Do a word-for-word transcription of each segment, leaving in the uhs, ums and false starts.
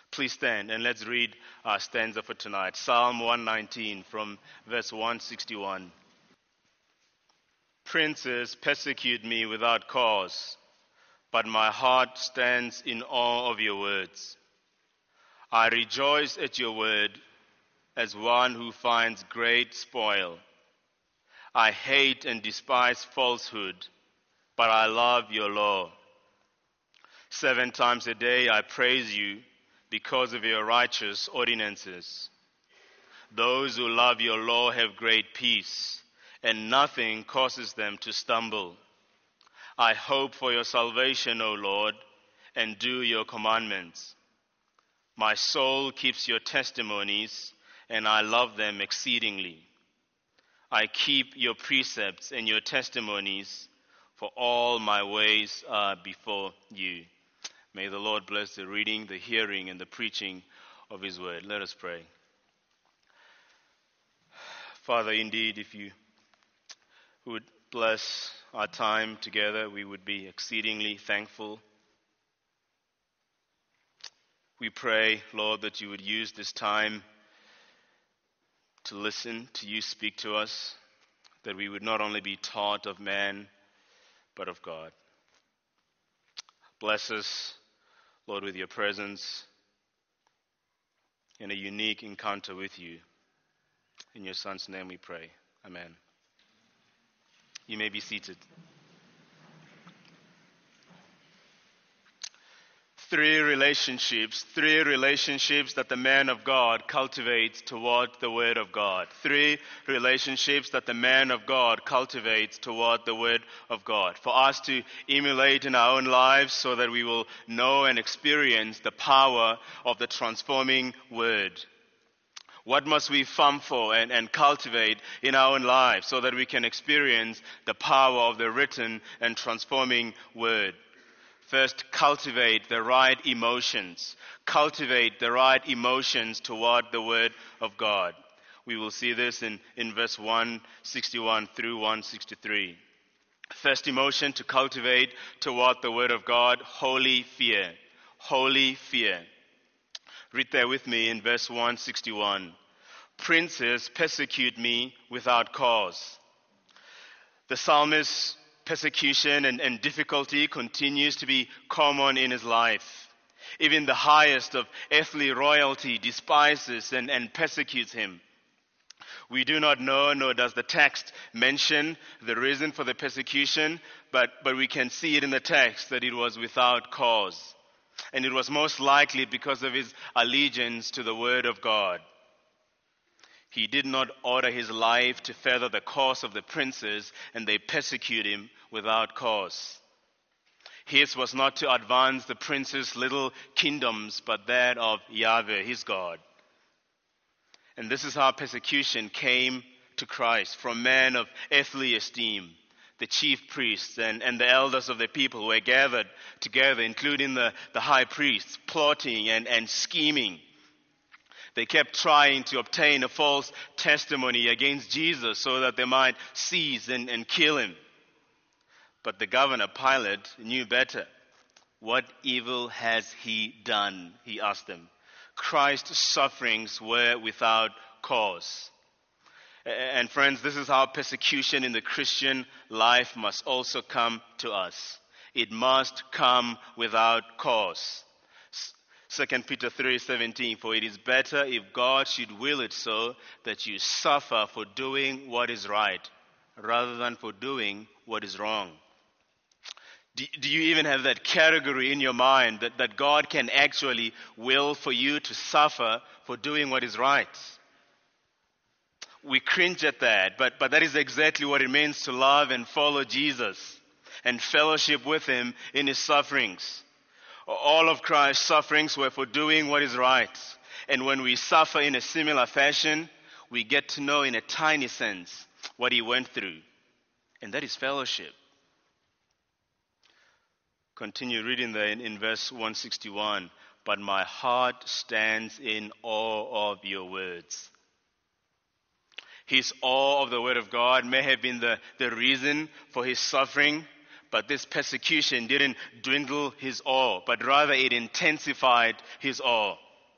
Please stand and let's read our stanza for tonight. Psalm one nineteen from verse one sixty-one. Princes persecute me without cause, but my heart stands in awe of your words. I rejoice at your word as one who finds great spoil. I hate and despise falsehood, but I love your law. Seven times a day I praise you because of your righteous ordinances. Those who love your law have great peace, and nothing causes them to stumble. I hope for your salvation, O Lord, and do your commandments. My soul keeps your testimonies, and I love them exceedingly. I keep your precepts and your testimonies, for all my ways are before you. May the Lord bless the reading, the hearing, and the preaching of his word. Let us pray. Father, indeed, if you would bless our time together, we would be exceedingly thankful. We pray, Lord, that you would use this time to listen to you speak to us, that we would not only be taught of man, but of God. Bless us, Lord, with your presence in a unique encounter with you. In your Son's name we pray. Amen. You may be seated. Three relationships, three relationships that the man of God cultivates toward the Word of God. Three relationships that the man of God cultivates toward the Word of God. For us to emulate in our own lives so that we will know and experience the power of the transforming Word. What must we farm for and, and cultivate in our own lives so that we can experience the power of the written and transforming Word? First, cultivate the right emotions. Cultivate the right emotions toward the Word of God. We will see this in, in verse one sixty-one through one sixty-three. First emotion to cultivate toward the Word of God, holy fear. Holy fear. Read there with me in verse one sixty-one. Princes persecute me without cause. The psalmist's persecution and, and difficulty continues to be common in his life. Even the highest of earthly royalty despises and, and persecutes him. We do not know, nor does the text mention the reason for the persecution, but, but we can see it in the text that it was without cause. And it was most likely because of his allegiance to the Word of God. He did not order his life to further the cause of the princes, and they persecute him without cause. His was not to advance the princes' little kingdoms, but that of Yahweh, his God. And this is how persecution came to Christ, from men of earthly esteem. The chief priests and, and the elders of the people were gathered together, including the, the high priests, plotting and, and scheming. They kept trying to obtain a false testimony against Jesus so that they might seize and, and kill him. But the governor, Pilate, knew better. What evil has he done? He asked them. Christ's sufferings were without cause. And friends, this is how persecution in the Christian life must also come to us. It must come without cause. Second Peter three seventeen, for it is better if God should will it so that you suffer for doing what is right, rather than for doing what is wrong. Do, do you even have that category in your mind that, that God can actually will for you to suffer for doing what is right? We cringe at that, but, but that is exactly what it means to love and follow Jesus and fellowship with him in his sufferings. All of Christ's sufferings were for doing what is right. And when we suffer in a similar fashion, we get to know in a tiny sense what he went through. And that is fellowship. Continue reading there in, in verse one sixty-one. But my heart stands in awe of your words. His awe of the Word of God may have been the, the reason for his suffering, but this persecution didn't dwindle his awe, but rather it intensified his awe.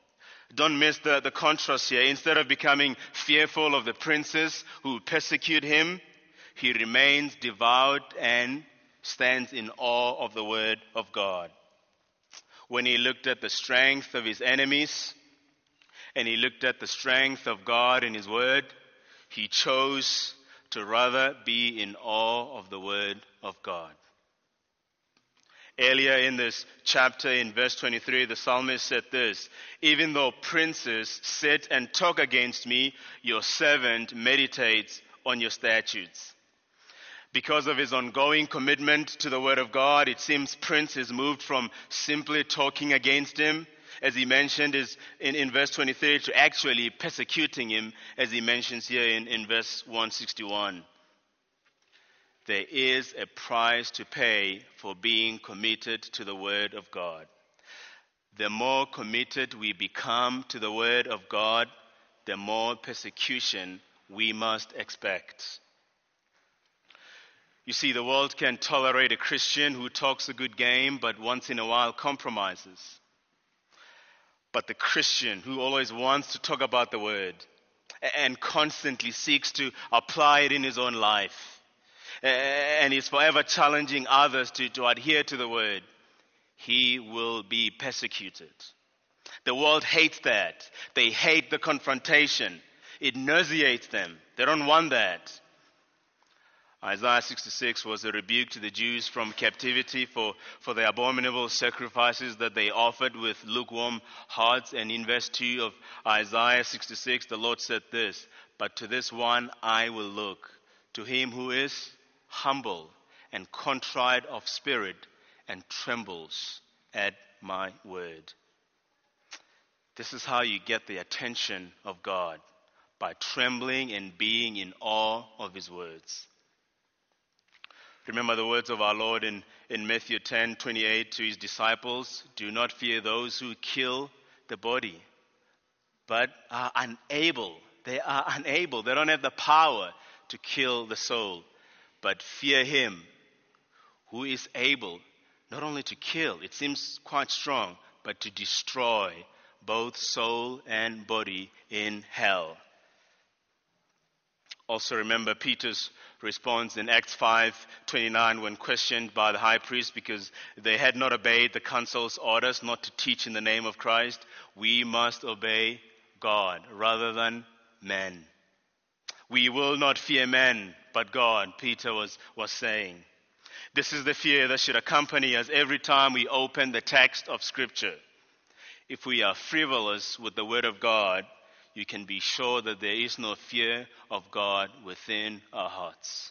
Don't miss the, the contrast here. Instead of becoming fearful of the princes who persecute him, he remains devout and stands in awe of the word of God. When he looked at the strength of his enemies and he looked at the strength of God in his word, he chose to rather be in awe of the word of God. Earlier in this chapter, in verse twenty-three, the psalmist said this: "Even though princes sit and talk against me, your servant meditates on your statutes." Because of his ongoing commitment to the word of God, it seems Prince is moved from simply talking against him, as he mentioned is in, in verse twenty-three, to actually persecuting him, as he mentions here in, in verse one sixty-one. There is a price to pay for being committed to the word of God. The more committed we become to the word of God, the more persecution we must expect. You see, the world can tolerate a Christian who talks a good game, but once in a while compromises. But the Christian who always wants to talk about the word and constantly seeks to apply it in his own life, and is forever challenging others to, to adhere to the word, he will be persecuted. The world hates that. They hate the confrontation. It nauseates them. They don't want that. Isaiah sixty-six was a rebuke to the Jews from captivity for, for the abominable sacrifices that they offered with lukewarm hearts. And in verse two of Isaiah sixty-six, the Lord said this: "But to this one I will look, to him who is humble and contrite of spirit and trembles at my word." This is how you get the attention of God, by trembling and being in awe of his words. Remember the words of our Lord in, in Matthew ten twenty-eight to his disciples: "Do not fear those who kill the body, but are unable, they are unable, they don't have the power to kill the soul. But fear him who is able not only to kill," it seems quite strong, "but to destroy both soul and body in hell." Also remember Peter's response in Acts five twenty-nine when questioned by the high priest because they had not obeyed the council's orders not to teach in the name of Christ. We must obey God rather than men. We will not fear men, but God, Peter was, was saying. This is the fear that should accompany us every time we open the text of Scripture. If we are frivolous with the Word of God, you can be sure that there is no fear of God within our hearts.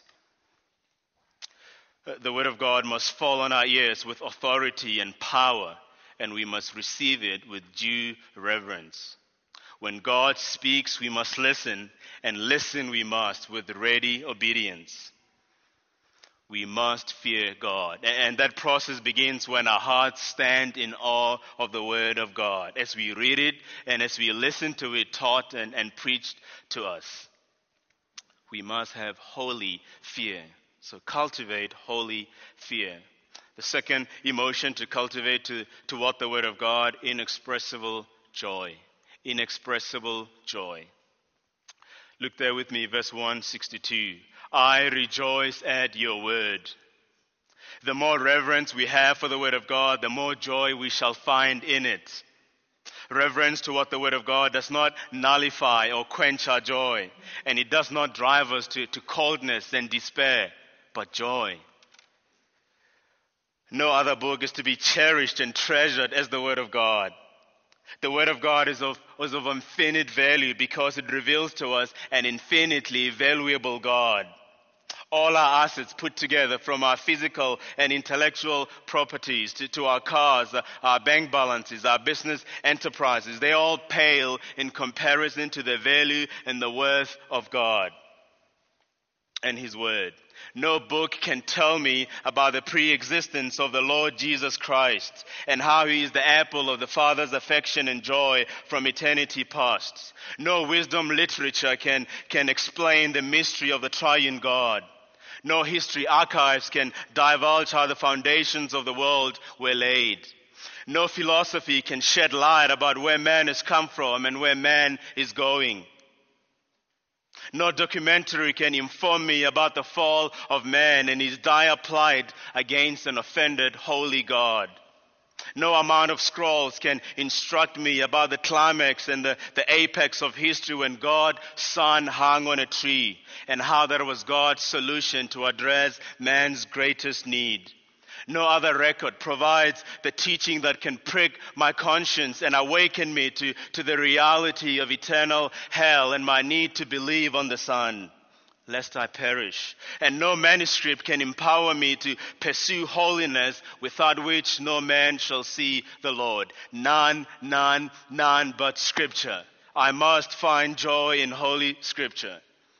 The Word of God must fall on our ears with authority and power, and we must receive it with due reverence. When God speaks, we must listen, and listen we must with ready obedience. We must fear God. And that process begins when our hearts stand in awe of the Word of God, as we read it and as we listen to it taught and, and preached to us. We must have holy fear. So cultivate holy fear. The second emotion to cultivate to, toward the Word of God: inexpressible joy. Inexpressible joy. Look there with me, verse one sixty-two. "I rejoice at your word." The more reverence we have for the word of God, the more joy we shall find in it. Reverence toward the word of God does not nullify or quench our joy, and it does not drive us to, to coldness and despair, but joy. No other book is to be cherished and treasured as the word of God. The Word of God is of, is of infinite value because it reveals to us an infinitely valuable God. All our assets put together, from our physical and intellectual properties to, to our cars, our bank balances, our business enterprises, they all pale in comparison to the value and the worth of God and His Word. No book can tell me about the pre-existence of the Lord Jesus Christ and how He is the apple of the Father's affection and joy from eternity past. No wisdom literature can, can explain the mystery of the triune God. No history archives can divulge how the foundations of the world were laid. No philosophy can shed light about where man has come from and where man is going. No documentary can inform me about the fall of man and his dire plight against an offended holy God. No amount of scrolls can instruct me about the climax and the, the apex of history when God's Son hung on a tree and how that was God's solution to address man's greatest need. No other record provides the teaching that can prick my conscience and awaken me to, to the reality of eternal hell and my need to believe on the Son, lest I perish. And no manuscript can empower me to pursue holiness, without which no man shall see the Lord. None, none, none but Scripture. I must find joy in Holy Scripture.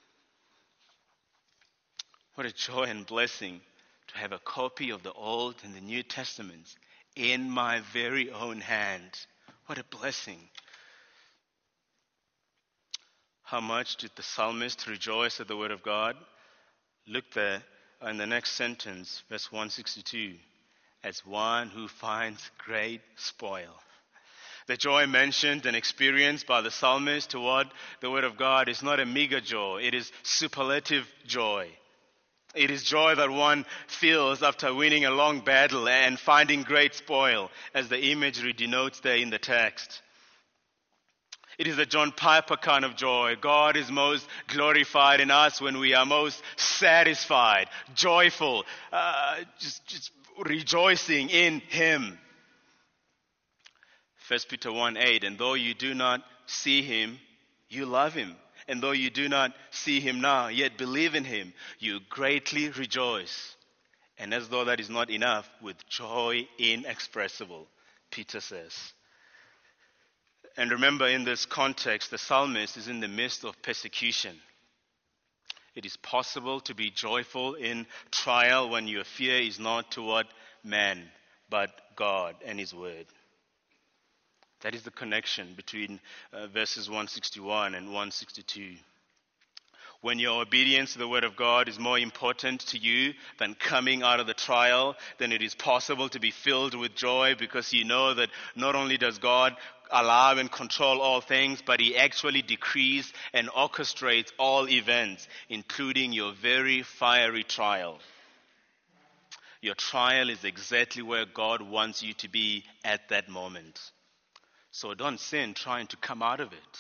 What a joy and blessing to have a copy of the Old and the New Testaments in my very own hand. What a blessing. How much did the psalmist rejoice at the word of God? Look there in the next sentence, verse one sixty-two. As one who finds great spoil. The joy mentioned and experienced by the psalmist toward the word of God is not a meager joy. It is superlative joy. It is joy that one feels after winning a long battle and finding great spoil, as the imagery denotes there in the text. It is a John Piper kind of joy. God is most glorified in us when we are most satisfied, joyful, uh, just, just rejoicing in Him. First Peter one eight, and though you do not see Him, you love Him. And though you do not see Him now, yet believe in Him, you greatly rejoice. And as though that is not enough, with joy inexpressible, Peter says. And remember, in this context, the psalmist is in the midst of persecution. It is possible to be joyful in trial when your fear is not toward man, but God and His word. That is the connection between uh, verses one sixty-one and one sixty-two. When your obedience to the word of God is more important to you than coming out of the trial, then it is possible to be filled with joy because you know that not only does God allow and control all things, but He actually decrees and orchestrates all events, including your very fiery trial. Your trial is exactly where God wants you to be at that moment. So don't sin trying to come out of it.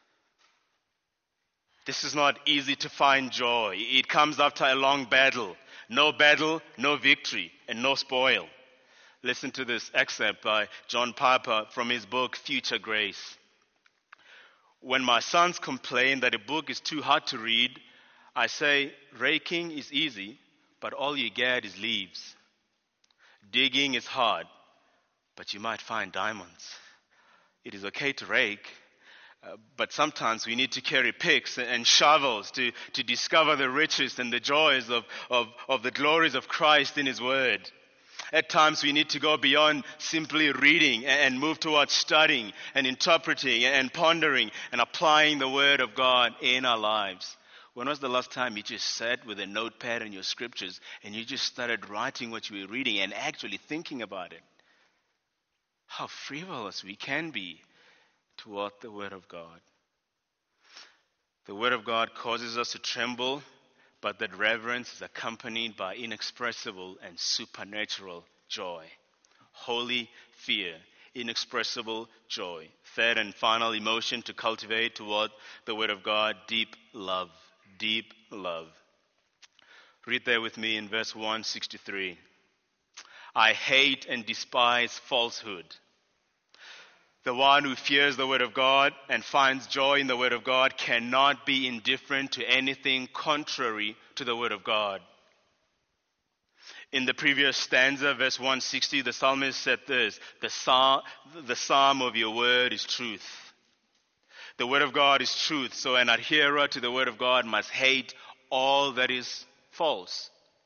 This is not easy to find joy. It comes after a long battle. No battle, no victory, and no spoil. Listen to this excerpt by John Piper from his book, Future Grace. When my sons complain that a book is too hard to read, I say, raking is easy, but all you get is leaves. Digging is hard, but you might find diamonds. It is okay to rake, uh, but sometimes we need to carry picks and shovels to, to discover the riches and the joys of, of, of the glories of Christ in His Word. At times we need to go beyond simply reading and move towards studying and interpreting and pondering and applying the Word of God in our lives. When was the last time you just sat with a notepad and your scriptures and you just started writing what you were reading and actually thinking about it? How frivolous we can be toward the Word of God. The Word of God causes us to tremble, but that reverence is accompanied by inexpressible and supernatural joy. Holy fear, inexpressible joy. Third and final emotion to cultivate toward the Word of God, deep love. Deep love. Read there with me in verse one sixty-three. I hate and despise falsehood. The one who fears the word of God and finds joy in the word of God cannot be indifferent to anything contrary to the word of God. In the previous stanza, verse one sixty, the psalmist said this, the psalm, the psalm of your word is truth. The word of God is truth, so an adherer to the word of God must hate all that is false.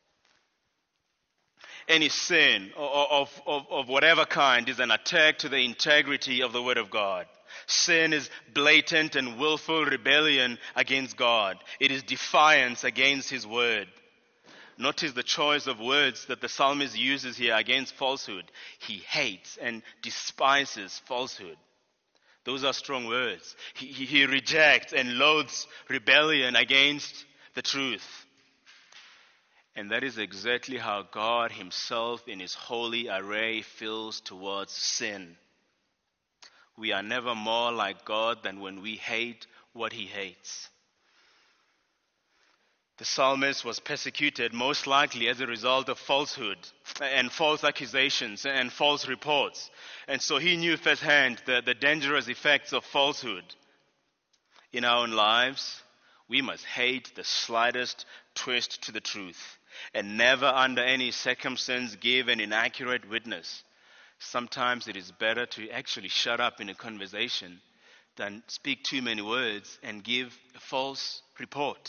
Any sin of, of, of whatever kind is an attack to the integrity of the Word of God. Sin is blatant and willful rebellion against God. It is defiance against His Word. Notice the choice of words that the psalmist uses here against falsehood. He hates and despises falsehood. Those are strong words. He, he, he rejects and loathes rebellion against the truth. And that is exactly how God himself in his holy array feels towards sin. We are never more like God than when we hate what he hates. The psalmist was persecuted most likely as a result of falsehood and false accusations and false reports. And so he knew firsthand the, the dangerous effects of falsehood. In our own lives, we must hate the slightest twist to the truth and never under any circumstance give an inaccurate witness. Sometimes it is better to actually shut up in a conversation than speak too many words and give a false report.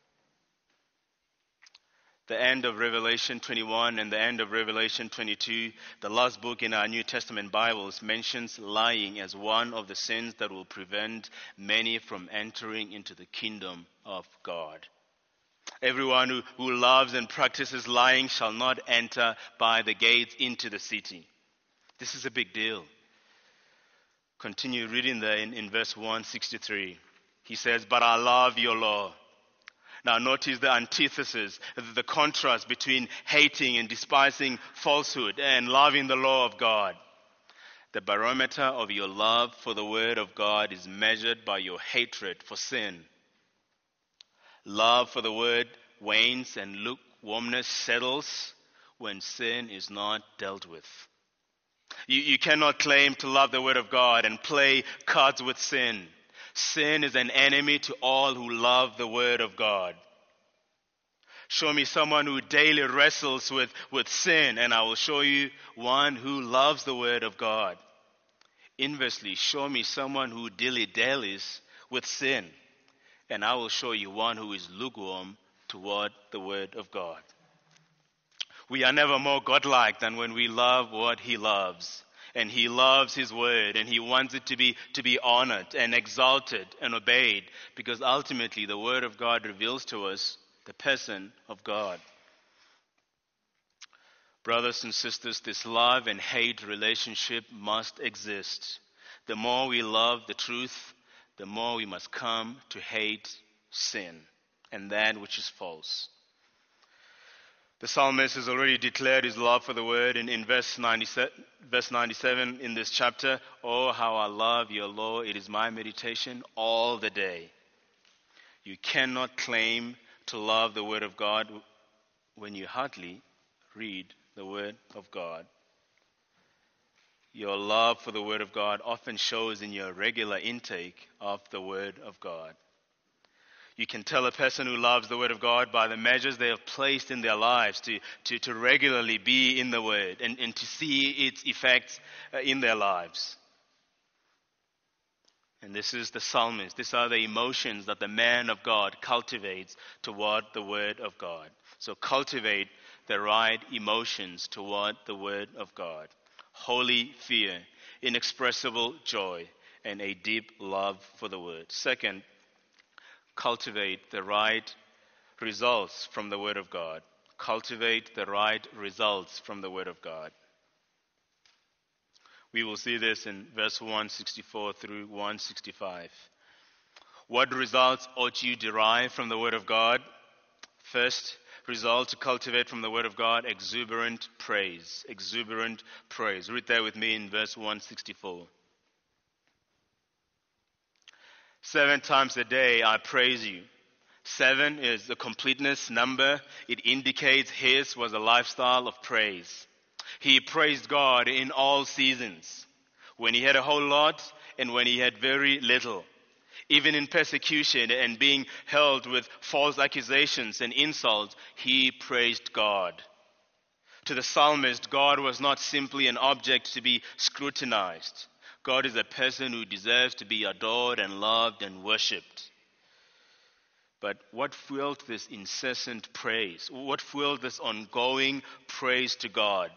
The end of Revelation twenty-one and the end of Revelation twenty-two, the last book in our New Testament Bibles, mentions lying as one of the sins that will prevent many from entering into the kingdom of God. Everyone who, who loves and practices lying shall not enter by the gates into the city. This is a big deal. Continue reading there in, in verse one sixty-three. He says, "But I love your law." Now notice the antithesis, the contrast between hating and despising falsehood and loving the law of God. The barometer of your love for the word of God is measured by your hatred for sin. Love for the word wanes and lukewarmness settles when sin is not dealt with. You, you cannot claim to love the word of God and play cards with sin. Sin is an enemy to all who love the word of God. Show me someone who daily wrestles with, with sin, and I will show you one who loves the word of God. Inversely, show me someone who dilly-dallies with sin, and I will show you one who is lukewarm toward the word of God. We are never more godlike than when we love what he loves. And he loves his word, and he wants it to be to be honored and exalted and obeyed, because ultimately the word of God reveals to us the person of God. Brothers and sisters, this love and hate relationship must exist. The more we love the truth, the more we must come to hate sin and that which is false. The psalmist has already declared his love for the word in, in verse ninety-seven, verse ninety-seven in this chapter. "Oh, how I love your law. It is my meditation all the day." You cannot claim to love the word of God when you hardly read the word of God. Your love for the word of God often shows in your regular intake of the word of God. You can tell a person who loves the word of God by the measures they have placed in their lives to, to, to regularly be in the word and, and to see its effects uh, in their lives. And this is the psalmist. These are the emotions that the man of God cultivates toward the word of God. So cultivate the right emotions toward the word of God. Holy fear, inexpressible joy, and a deep love for the word. Second, cultivate the right results from the word of God. Cultivate the right results from the word of God. We will see this in verse one sixty-four through one sixty-five. What results ought you derive from the word of God? First result to cultivate from the word of God, exuberant praise. Exuberant praise. Read there with me in verse one sixty-four. Seven times a day I praise you. Seven is the completeness number. It indicates his was a lifestyle of praise. He praised God in all seasons, when he had a whole lot and when he had very little. Even in persecution and being held with false accusations and insults, he praised God. To the psalmist, God was not simply an object to be scrutinized. God is a person who deserves to be adored and loved and worshipped. But what fueled this incessant praise? What fueled this ongoing praise to God?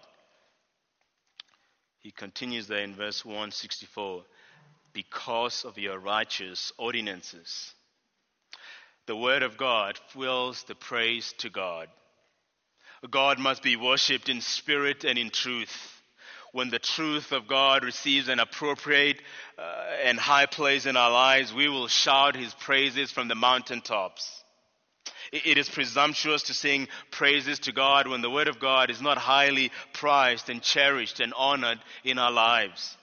He continues there in verse one sixty-four. Because of your righteous ordinances. The word of God fuels the praise to God. God must be worshipped in spirit and in truth. When the truth of God receives an appropriate uh, and high place in our lives, we will shout his praises from the mountaintops. It, it is presumptuous to sing praises to God when the word of God is not highly prized and cherished and honored in our lives.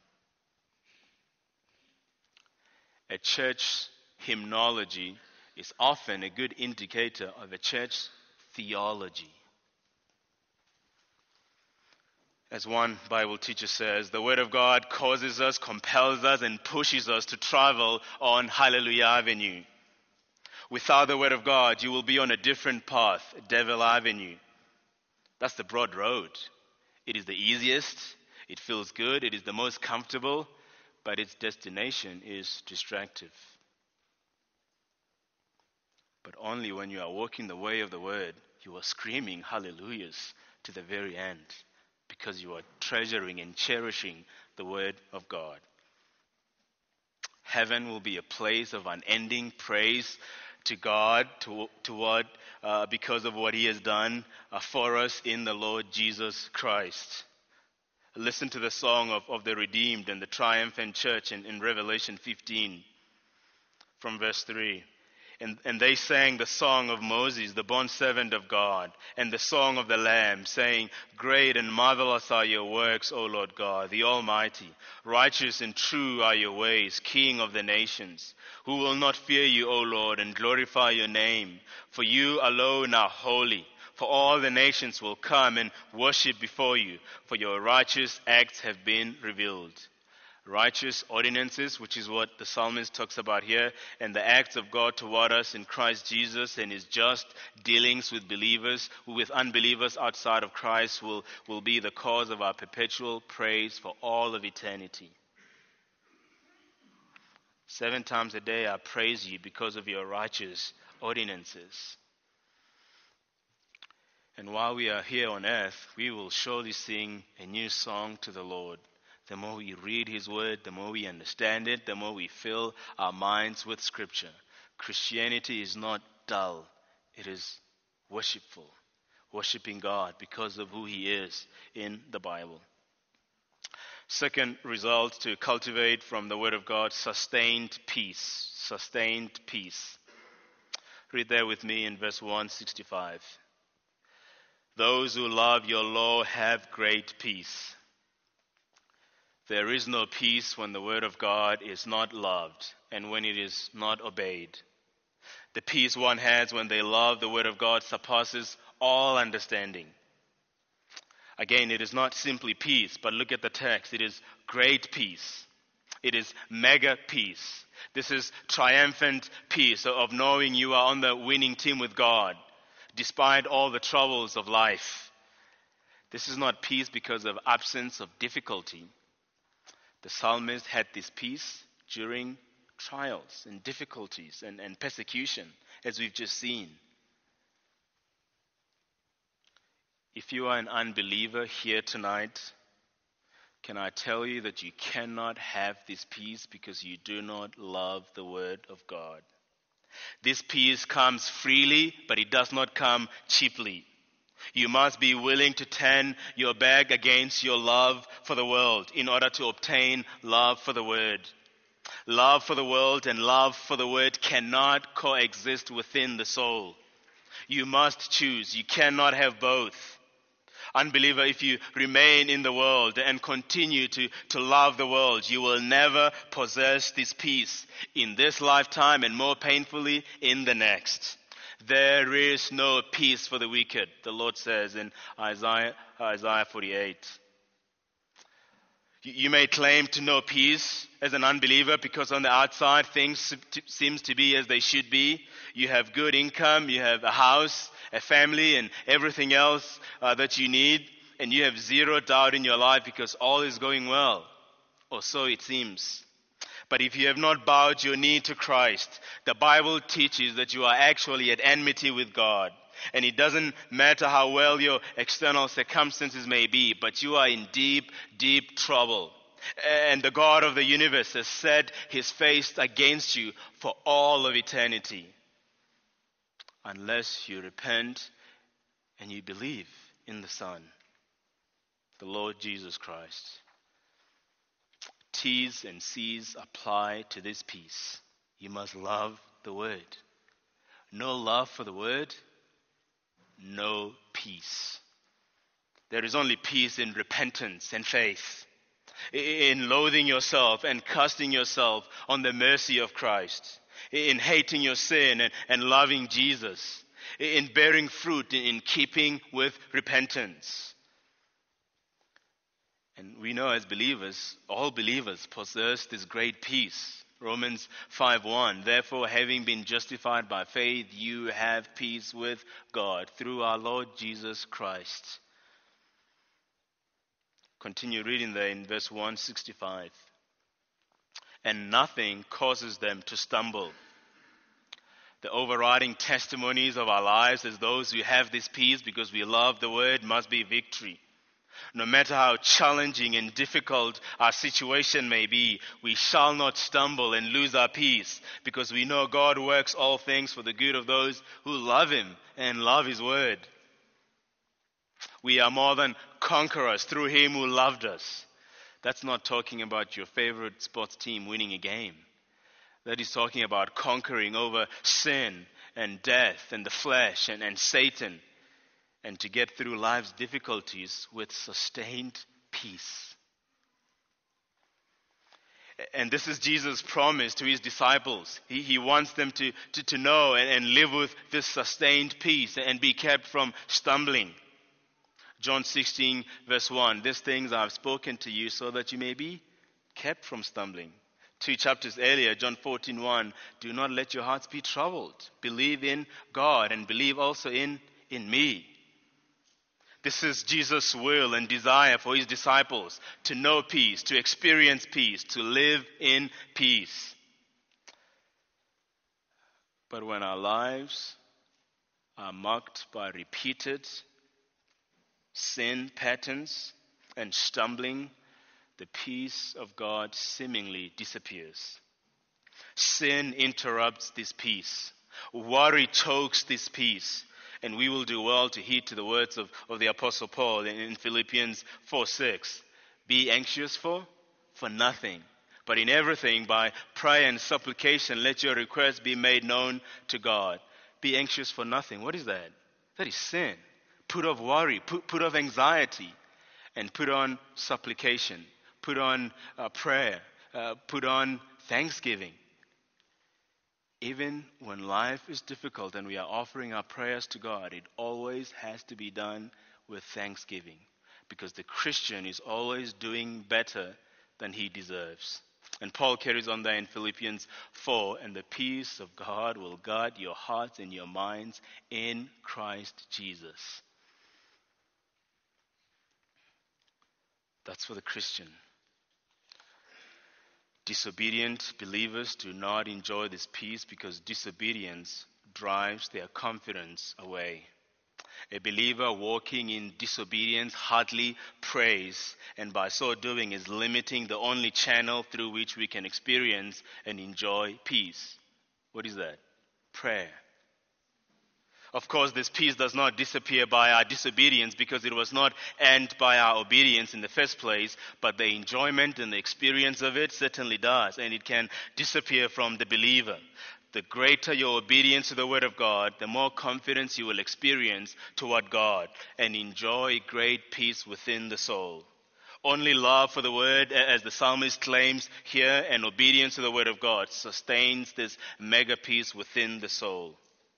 A church hymnology is often a good indicator of a church theology. As one Bible teacher says, the Word of God causes us, compels us, and pushes us to travel on Hallelujah Avenue. Without the Word of God, you will be on a different path, Devil Avenue. That's the broad road. It is the easiest, it feels good, it is the most comfortable, but its destination is destructive. But only when you are walking the way of the Word, you are screaming hallelujahs to the very end, because you are treasuring and cherishing the Word of God. Heaven will be a place of unending praise to God to, toward, uh, because of what he has done uh, for us in the Lord Jesus Christ. Listen to the song of, of the redeemed and the triumphant church in, in Revelation fifteen from verse three. And, and they sang the song of Moses, the bondservant of God, and the song of the Lamb, saying, "Great and marvelous are your works, O Lord God, the Almighty. Righteous and true are your ways, King of the nations. Who will not fear you, O Lord, and glorify your name? For you alone are holy. For all the nations will come and worship before you, for your righteous acts have been revealed." Righteous ordinances, which is what the psalmist talks about here, and the acts of God toward us in Christ Jesus and his just dealings with believers, with unbelievers outside of Christ, will, will be the cause of our perpetual praise for all of eternity. Seven times a day I praise you because of your righteous ordinances. And while we are here on earth, we will surely sing a new song to the Lord. The more we read his word, the more we understand it, the more we fill our minds with scripture. Christianity is not dull. It is worshipful. Worshipping God because of who he is in the Bible. Second result to cultivate from the word of God, sustained peace. Sustained peace. Read there with me in verse one sixty-five. Those who love your law have great peace. There is no peace when the word of God is not loved and when it is not obeyed. The peace one has when they love the word of God surpasses all understanding. Again, it is not simply peace, but look at the text. It is great peace. It is mega peace. This is triumphant peace of knowing you are on the winning team with God, despite all the troubles of life. This is not peace because of absence of difficulty. The psalmist had this peace during trials and difficulties and, and persecution, as we've just seen. If you are an unbeliever here tonight, can I tell you that you cannot have this peace because you do not love the word of God. This peace comes freely, but it does not come cheaply. You must be willing to turn your back against your love for the world in order to obtain love for the word. Love for the world and love for the word cannot coexist within the soul. You must choose. You cannot have both. Unbeliever, if you remain in the world and continue to, to love the world, you will never possess this peace in this lifetime and more painfully in the next. There is no peace for the wicked, the Lord says in Isaiah, Isaiah forty-eight. You may claim to know peace as an unbeliever because on the outside things seem to be as they should be. You have good income, you have a house, a family, and everything else uh, that you need, and you have zero doubt in your life because all is going well, or so it seems. But if you have not bowed your knee to Christ, the Bible teaches that you are actually at enmity with God. And it doesn't matter how well your external circumstances may be, but you are in deep, deep trouble. And the God of the universe has set his face against you for all of eternity. Unless you repent and you believe in the Son, the Lord Jesus Christ. T's and C's apply to this peace. You must love the word. No love for the word, no peace. There is only peace in repentance and faith, in loathing yourself and casting yourself on the mercy of Christ, in hating your sin and, and loving Jesus, in bearing fruit, in keeping with repentance. And we know as believers, all believers possess this great peace. Romans five one, therefore having been justified by faith, you have peace with God through our Lord Jesus Christ. Continue reading there in verse one sixty-five. And nothing causes them to stumble. The overriding testimonies of our lives as those who have this peace because we love the word must be victory. No matter how challenging and difficult our situation may be, we shall not stumble and lose our peace because we know God works all things for the good of those who love Him and love His word. We are more than conquerors through Him who loved us. That's not talking about your favorite sports team winning a game. That is talking about conquering over sin and death and the flesh and, and Satan, and to get through life's difficulties with sustained peace. And this is Jesus' promise to His disciples. He, he wants them to, to, to know and, and live with this sustained peace and be kept from stumbling. John sixteen verse one, these things I have spoken to you so that you may be kept from stumbling. Two chapters earlier, John fourteen one, do not let your hearts be troubled. Believe in God and believe also in, in me. This is Jesus' will and desire for His disciples to know peace, to experience peace, to live in peace. But when our lives are marked by repeated sin patterns and stumbling, the peace of God seemingly disappears. Sin interrupts this peace. Worry chokes this peace. And we will do well to heed to the words of, of the Apostle Paul in, in Philippians four six. Be anxious for? For nothing. But in everything, by prayer and supplication, let your requests be made known to God. Be anxious for nothing. What is that? That is sin. Put off worry. Put, put off anxiety. And put on supplication. Put on uh, prayer. Uh, put on thanksgiving. Even when life is difficult and we are offering our prayers to God, it always has to be done with thanksgiving, because the Christian is always doing better than he deserves. And Paul carries on there in Philippians four, and the peace of God will guard your hearts and your minds in Christ Jesus. That's for the Christian. Disobedient believers do not enjoy this peace because disobedience drives their confidence away. A believer walking in disobedience hardly prays, and by so doing is limiting the only channel through which we can experience and enjoy peace. What is that? Prayer. Of course, this peace does not disappear by our disobedience because it was not earned by our obedience in the first place, but the enjoyment and the experience of it certainly does, and it can disappear from the believer. The greater your obedience to the Word of God, the more confidence you will experience toward God and enjoy great peace within the soul. Only love for the Word, as the psalmist claims here, and obedience to the Word of God sustains this mega peace within the soul.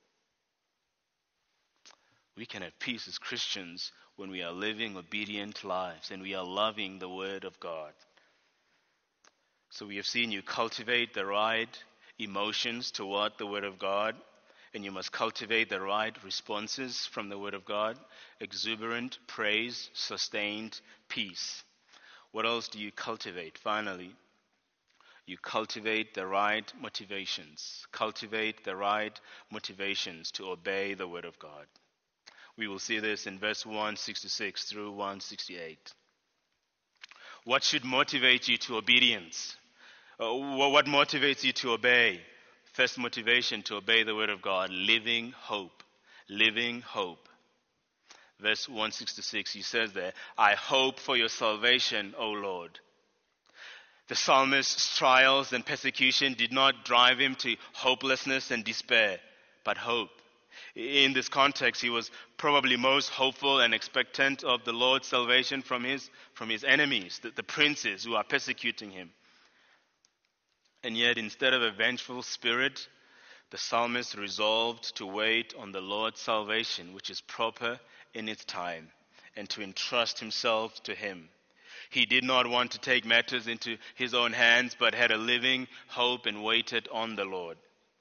We can have peace as Christians when we are living obedient lives and we are loving the Word of God. So we have seen you cultivate the right emotions toward the Word of God, and you must cultivate the right responses from the Word of God: exuberant praise, sustained peace. What else do you cultivate? Finally, you cultivate the right motivations. Cultivate the right motivations to obey the Word of God. We will see this in verse one sixty-six through one sixty-eight. What should motivate you to obedience? Uh, what motivates you to obey? First motivation to obey the Word of God: living hope. Living hope. verse one sixty-six, he says there, I hope for your salvation, O Lord. The psalmist's trials and persecution did not drive him to hopelessness and despair, but hope. In this context, he was probably most hopeful and expectant of the Lord's salvation from his, from his enemies, the, the princes who are persecuting him. And yet, instead of a vengeful spirit, the psalmist resolved to wait on the Lord's salvation, which is proper in its time, and to entrust himself to him. He did not want to take matters into his own hands, but had a living hope and waited on the Lord.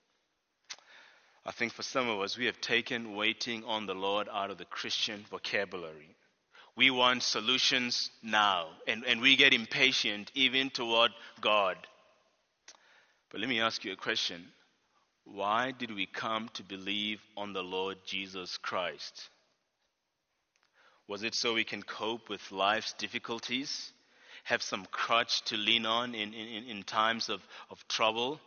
I think for some of us, we have taken waiting on the Lord out of the Christian vocabulary. We want solutions now, and, and we get impatient even toward God. But let me ask you a question. Why did we come to believe on the Lord Jesus Christ? Was it so we can cope with life's difficulties, have some crutch to lean on in, in, in times of, of trouble?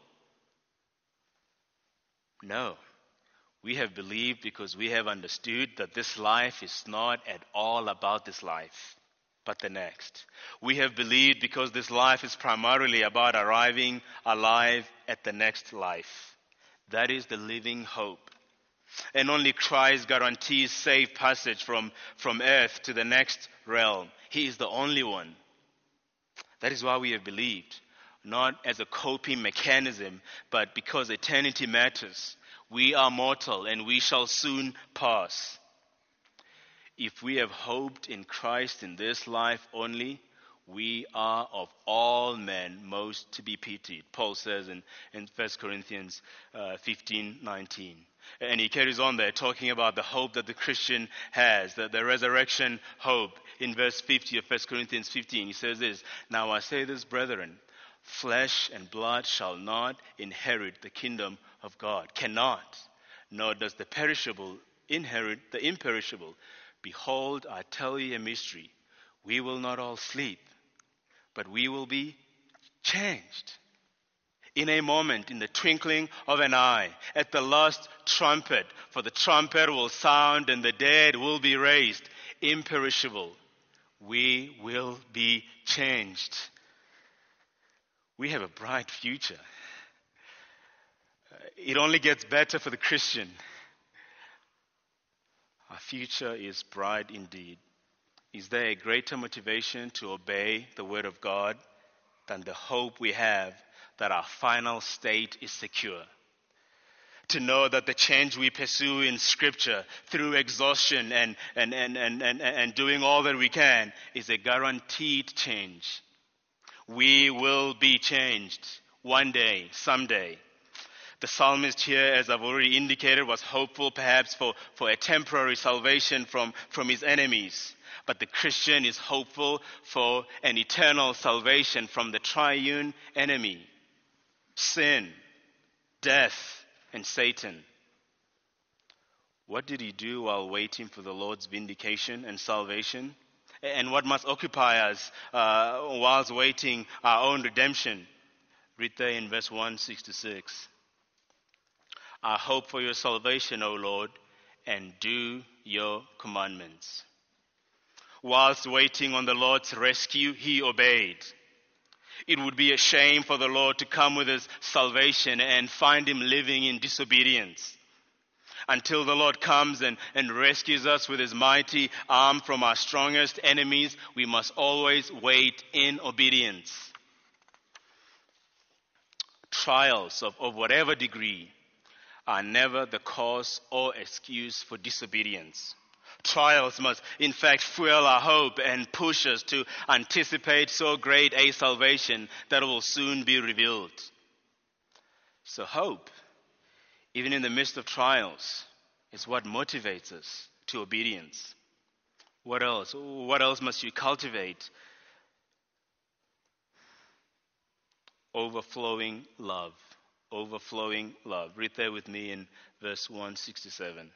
No. We have believed because we have understood that this life is not at all about this life, but the next. We have believed because this life is primarily about arriving alive at the next life. That is the living hope. And only Christ guarantees safe passage from, from earth to the next realm. He is the only one. That is why we have believed, not as a coping mechanism, but because eternity matters. We are mortal and we shall soon pass. If we have hoped in Christ in this life only, we are of all men most to be pitied. Paul says in, in First Corinthians uh, fifteen nineteen. And he carries on there talking about the hope that the Christian has, the, the resurrection hope. In verse fifty of First Corinthians fifteen, he says this, Now I say this, brethren, flesh and blood shall not inherit the kingdom of God. Cannot. Nor does the perishable inherit the imperishable. Behold, I tell you a mystery. We will not all sleep, but we will be changed. In a moment, in the twinkling of an eye, at the last trumpet, for the trumpet will sound and the dead will be raised, imperishable. We will be changed. We have a bright future. It only gets better for the Christian. Our future is bright indeed. Is there a greater motivation to obey the word of God than the hope we have that our final state is secure? To know that the change we pursue in Scripture through exhaustion and, and, and, and, and, and doing all that we can is a guaranteed change. We will be changed one day, someday. The psalmist here, as I've already indicated, was hopeful perhaps for, for a temporary salvation from, from his enemies. But the Christian is hopeful for an eternal salvation from the triune enemy, sin, death, and Satan. What did he do while waiting for the Lord's vindication and salvation? And what must occupy us uh, whilst waiting our own redemption? Read there in verse one sixty-six. I hope for your salvation, O Lord, and do your commandments. Whilst waiting on the Lord's rescue, he obeyed. It would be a shame for the Lord to come with his salvation and find him living in disobedience. Until the Lord comes and, and rescues us with his mighty arm from our strongest enemies, we must always wait in obedience. Trials of, of whatever degree are never the cause or excuse for disobedience. Trials must, in fact, fuel our hope and push us to anticipate so great a salvation that will soon be revealed. So hope, even in the midst of trials, is what motivates us to obedience. What else? What else must you cultivate? Overflowing love. Overflowing love. Read there with me in verse one sixty-seven.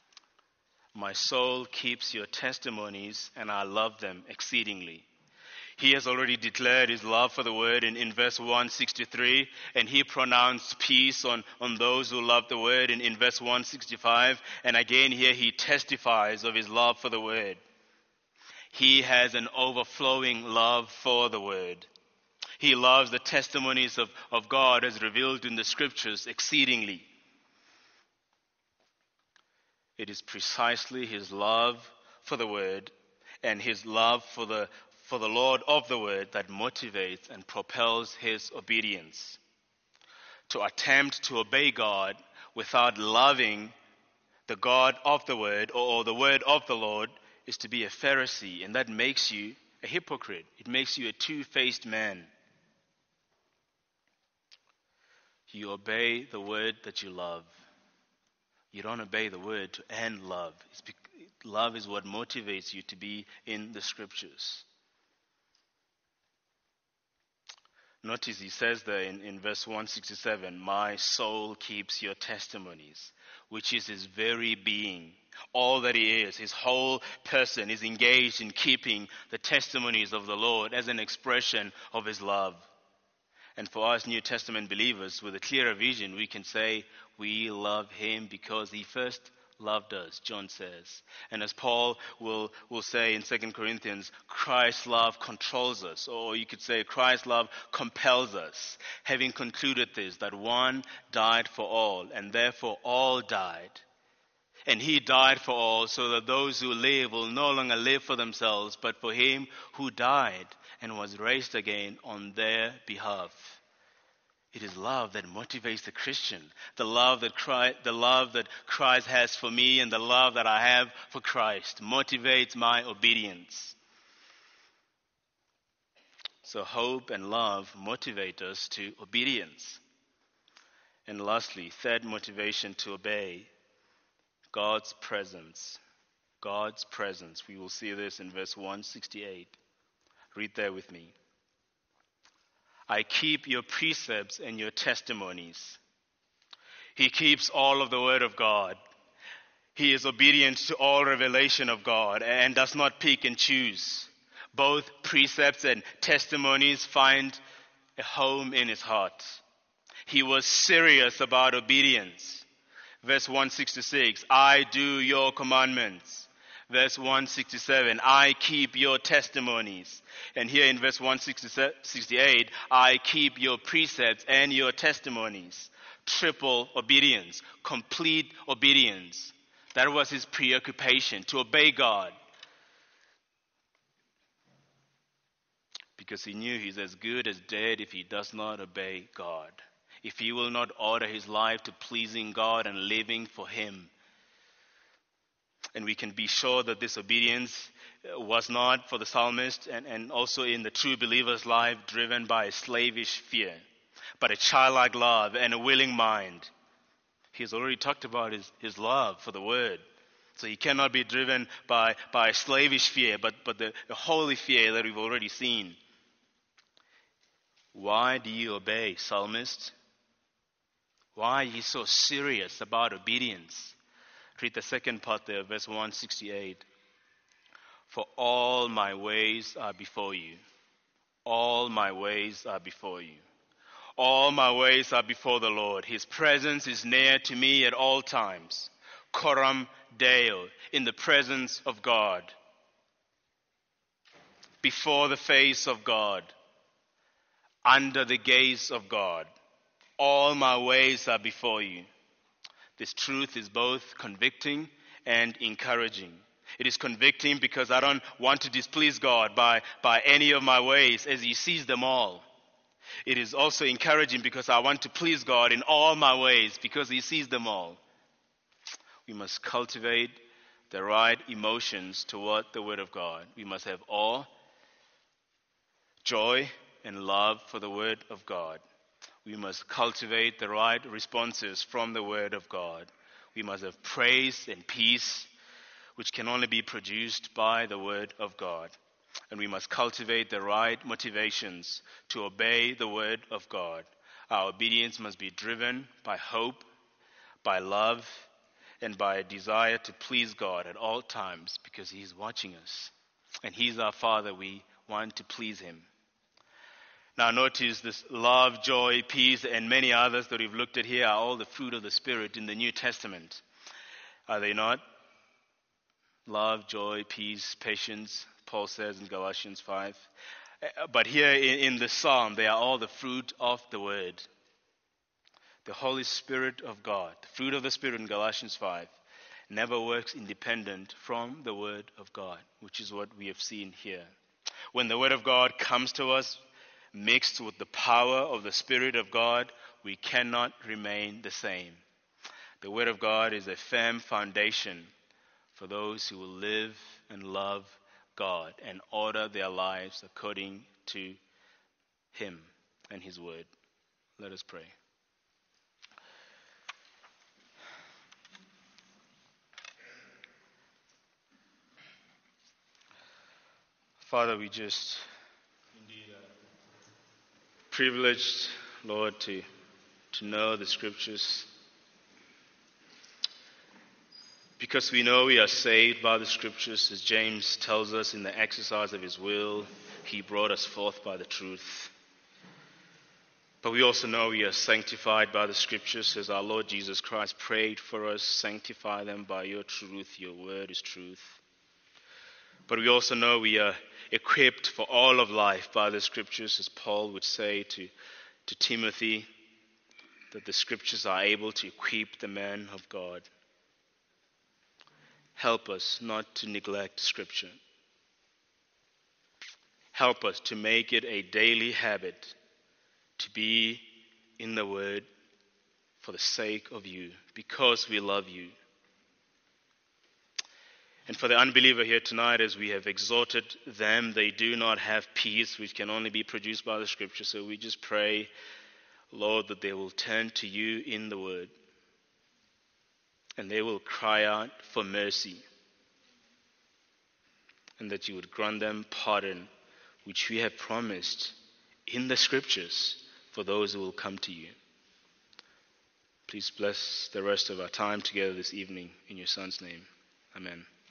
My soul keeps your testimonies, and I love them exceedingly. He has already declared his love for the word in, in verse one sixty-three, and he pronounced peace on, on those who love the word in, in verse one sixty-five, and again here he testifies of his love for the word. He has an overflowing love for the word. He loves the testimonies of, of God as revealed in the scriptures exceedingly. It is precisely his love for the word and his love for the for the Lord of the word that motivates and propels his obedience. To attempt to obey God without loving the God of the word or the word of the Lord is to be a Pharisee, and that makes you a hypocrite. It makes you a two-faced man. You obey the word that you love. You don't obey the word to end love. It's be- love is what motivates you to be in the scriptures. Notice he says there in, in verse one sixty-seven, my soul keeps your testimonies, which is his very being. All that he is, his whole person is engaged in keeping the testimonies of the Lord as an expression of his love. And for us New Testament believers with a clearer vision, we can say we love him because he first loved us, John says. And as Paul will, will say in Second Corinthians, Christ's love controls us. Or you could say Christ's love compels us. Having concluded this, that one died for all, and therefore all died. And he died for all, so that those who live will no longer live for themselves, but for him who died and was raised again on their behalf. It is love that motivates the Christian. The love that Christ, the love that Christ has for me and the love that I have for Christ motivates my obedience. So hope and love motivate us to obedience. And lastly, third motivation to obey, God's presence. God's presence. We will see this in verse one sixty-eight. Read there with me. I keep your precepts and your testimonies. He keeps all of the word of God. He is obedient to all revelation of God and does not pick and choose. Both precepts and testimonies find a home in his heart. He was serious about obedience. Verse one sixty-six, I do your commandments. Verse one sixty-seven, I keep your testimonies. And here in verse one sixty-eight, I keep your precepts and your testimonies. Triple obedience, complete obedience. That was his preoccupation, to obey God. Because he knew he's as good as dead if he does not obey God. If he will not order his life to pleasing God and living for him. And we can be sure that this obedience was not for the psalmist and, and also in the true believer's life driven by a slavish fear, but a childlike love and a willing mind. He has already talked about his, his love for the word. So he cannot be driven by, by a slavish fear, but, but the, the holy fear that we've already seen. Why do you obey, psalmist? Why are you so serious about obedience? Read the second part there, verse one sixty-eight. For all my ways are before you. All my ways are before you. All my ways are before the Lord. His presence is near to me at all times. Coram Deo, in the presence of God. Before the face of God. Under the gaze of God. All my ways are before you. This truth is both convicting and encouraging. It is convicting because I don't want to displease God by, by any of my ways as he sees them all. It is also encouraging because I want to please God in all my ways because he sees them all. We must cultivate the right emotions toward the word of God. We must have awe, joy, and love for the word of God. We must cultivate the right responses from the word of God. We must have praise and peace, which can only be produced by the word of God. And we must cultivate the right motivations to obey the word of God. Our obedience must be driven by hope, by love, and by a desire to please God at all times because he is watching us. And he's our Father. We want to please him. Now notice this love, joy, peace, and many others that we've looked at here are all the fruit of the Spirit in the New Testament. Are they not? Love, joy, peace, patience, Paul says in Galatians five. But here in, in the psalm, they are all the fruit of the word. The Holy Spirit of God, the fruit of the Spirit in Galatians five, never works independent from the word of God, which is what we have seen here. When the word of God comes to us, mixed with the power of the Spirit of God, we cannot remain the same. The word of God is a firm foundation for those who will live and love God and order their lives according to him and his word. Let us pray. Father, we just indeed are privileged, Lord, to, to know the scriptures. Because we know we are saved by the scriptures, as James tells us in the exercise of his will, he brought us forth by the truth. But we also know we are sanctified by the scriptures, as our Lord Jesus Christ prayed for us, sanctify them by your truth, your word is truth. But we also know we are equipped for all of life by the scriptures, as Paul would say to, to Timothy, that the scriptures are able to equip the man of God. Help us not to neglect scripture. Help us to make it a daily habit to be in the word for the sake of you, because we love you. And for the unbeliever here tonight, as we have exhorted them, they do not have peace, which can only be produced by the scripture. So we just pray, Lord, that they will turn to you in the word. And they will cry out for mercy. And that you would grant them pardon, which we have promised in the scriptures for those who will come to you. Please bless the rest of our time together this evening in your Son's name. Amen.